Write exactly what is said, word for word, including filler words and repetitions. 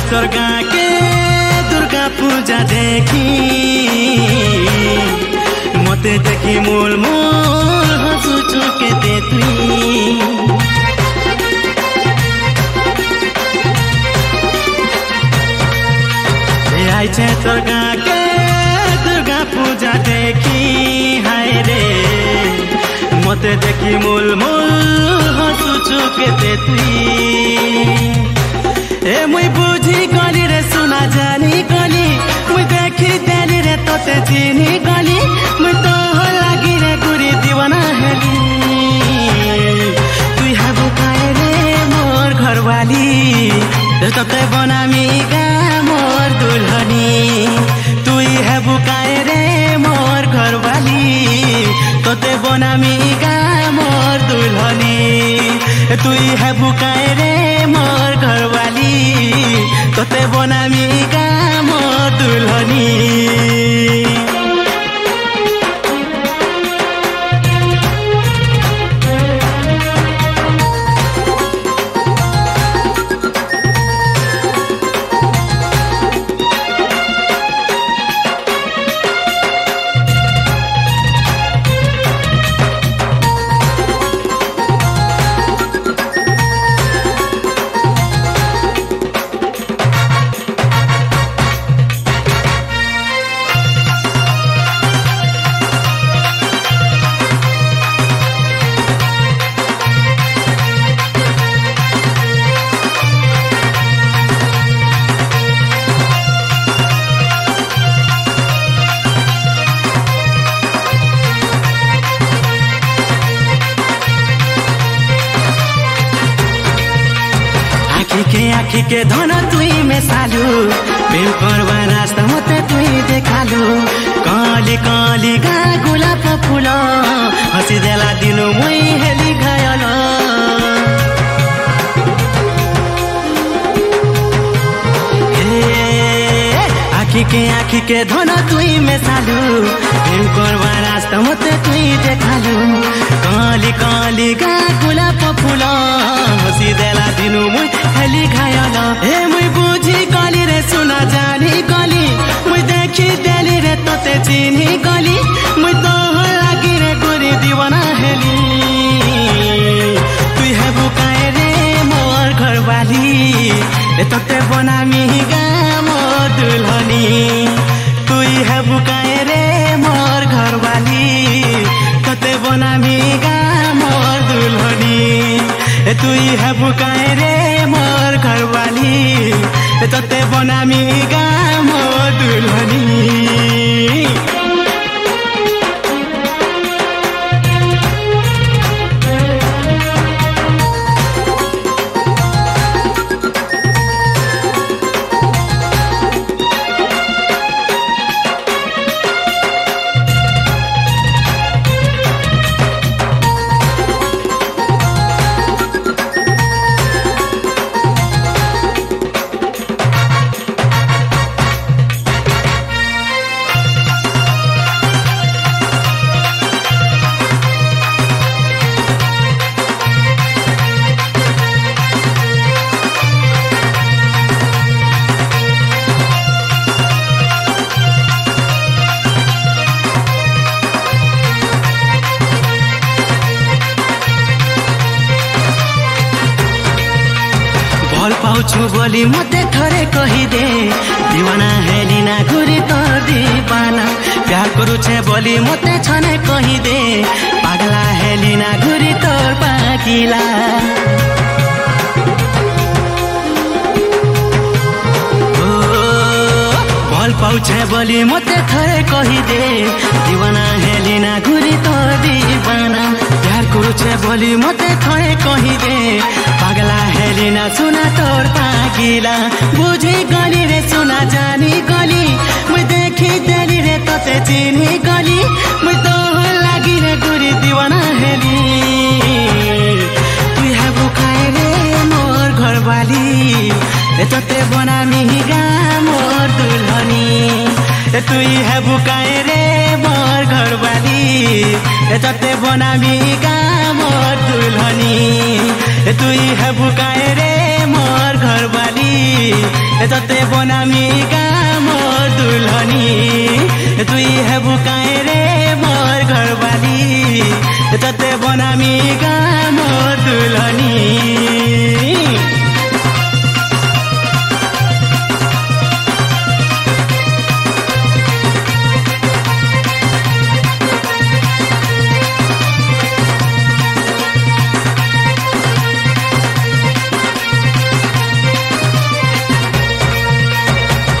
तोर गाँ के दुर्गा पूजा देखी मते देखी मूल मूल हंसू चुके दे तुई आई छे तोर गाँ के दुर्गा पूजा देखी हाय रे मते देखी मूल मूल हंसू चुके दे तुई ए मुई बुझी गली रे सुना जानी गली मुई देखी देली रे तोते चिनी गली मुई तो लागी रे गुरी दीवाना हेली तुई हाबु काए रे मोर घरवाली तोते बनामी गा मोर दुल्हनी तुई हाबु काए रे मोर घरवाली तोते बनामी गा मोर दुल्हनी तुई हाबु काए रे मोर घरवाली तोते बनामी गा मोर दुल्हनी आखी के धन तुई में सालू प्रेम करवा रास्ता मते तुई देखालू काली काली गा गुलाब फूल हंसी देला दिनु मुई हेली घायल आखी के आखी के धन तुई में सालू प्रेम करवा रास्ता मते तुई देखालू काली काली गा गुलाब फूल हंसी देला दिनु मुई हेली घायल हे मुई बुझी गली रे सुना जानी गली मुई देखी देली रे तोते चिनी गली मुई तो लागी रे गुरी दीवाना हेली तुई हेबु काए रे मोर घरवाली तोते बनामी गा मोर दुल्हनी तुई हेबु काए रे मोर घरवाली तोते बनामी गा मोर दुल्हनी तुई हेबु काए रे मोर घरवाली तोते बनामी गा मोर दुल्हनी भल पाउँछु बोली मते थोरे कही दे दीवाना हेली ना घुरी तोर दीवाना प्यार करू छे बोली मते छने कही दे पागला हेली ना घुरी तोर पाकिला भल पाउँछे बोली मते थोरे कही दे दीवाना हेली ना घुरी तोर दीवाना प्यार करू छे बोली मते थोरे कही दे पागला हेली ना सुना तोर पाकिला बुझी गली रे सुना जानी गली मुई देखी देली रे तोते चिनी गली मुई तो लागी रे गुरी दीवाना हेली तुई हेबु काए रे मोर घरवाली तोते बनामी गा मोर दुल्हनी तुई हेबु काए रे मोर घरवाली तोते बनामी गा मोर दुल्हनी तुई हेबु काए रे मोर घरवाली तते बनामी का मोर दुल्हनी तुई है बुकाए रे मोर घरवाली तते बनामी का मोर दुल्हनी